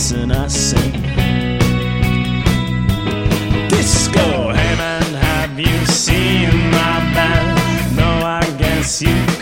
listen, I sing. Disco, hey man, have you seen my band? No, I guess you